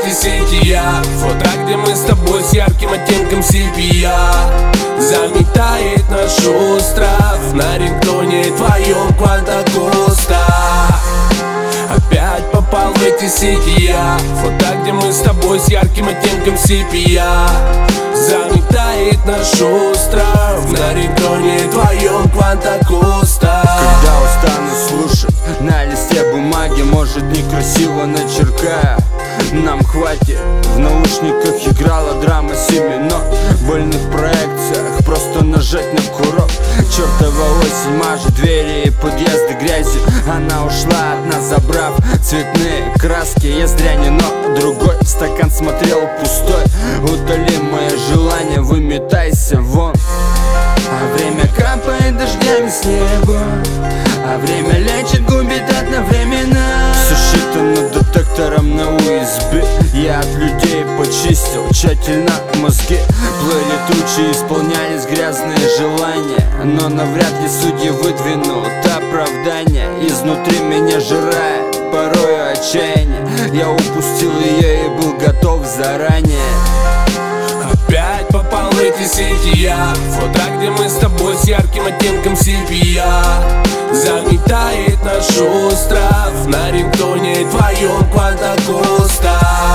эти сети. Фото, где мы с тобой с ярким оттенком сепия. Заметает наш остров на рингтоне твоем Кванта Коста. Опять попал в эти сети. Фото, где мы с тобой с ярким оттенком сепия. Заметает наш остров на рингтоне твоем Кванта Коста. Когда устану слушать на листе бумаги, может, некрасиво начеркаю, нам хватит. В наушниках играла драма 7 нот. В больных проекциях просто нажать на курок. Чертова осень мажет двери и подъезды грязью. Она ушла от нас, забрав цветные краски. Я зря не, но другой стакан смотрел пустой. Удали мое желание, выметайся вон. А время капает дождями с неба, а время лечит, губит одновременно. Все считано детектором на USB. Я от людей почистил тщательно мозги. Плыли тучи, исполнялись грязные желания, но навряд ли судьи выдвинут оправдание. Изнутри меня жирает порой отчаяние. Я упустил ее и был готов заранее. Опять попал в эти сети. Фото, где мы с тобой с ярким оттенком сепия. Заметает наш остров на рингтоне твоем Кванта Коста.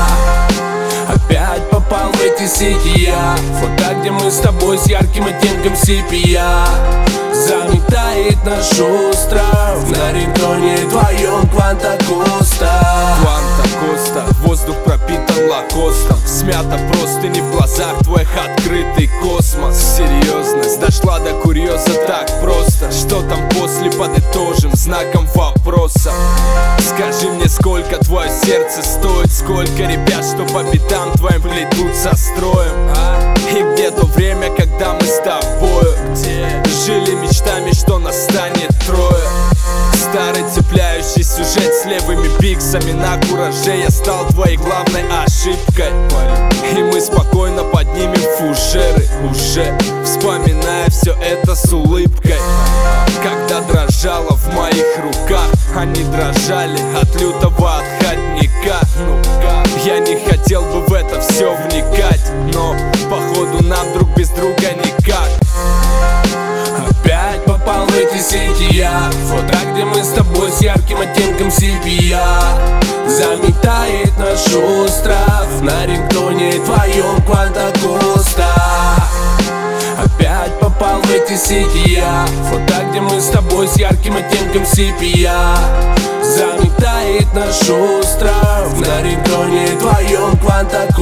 Опять попал в эти сети. Фото, где мы с тобой с ярким оттенком сепия. Заметает наш остров на рингтоне твоем Кванта Коста. Кванта Коста, воздух пропитан лакостом. Смята простыни в глазах твоих, открытый космос. Серьезность дошла до курьеза так просто. Что там после, подытожим знаком вопроса. Скажи мне, сколько твое сердце стоит, сколько ребят, что по пятам твоим плетут со строем, И где то время, когда мы с тобою жили мечтами, что нас станет трое. Старый цепляющий сюжет с левыми пиксами на кураже. Я стал твоей главной ошибкой, и мы спокойно поднимем фужеры, уже вспоминая все это с улыбкой. Когда дрожало в моих руках, они дрожали от лютого отходника. Я не хотел бы в это все вникать, но походу нам друг без друга никак. Опять попал в эти сети. Фото, где мы с тобой с ярким оттенком сепия. Заметает наш остров на рингтоне твоем Кванта Коста. Опять попал в эти сети. Фото, где мы с тобой с ярким оттенком сепия. Заметает наш остров на рингтоне твоем Кванта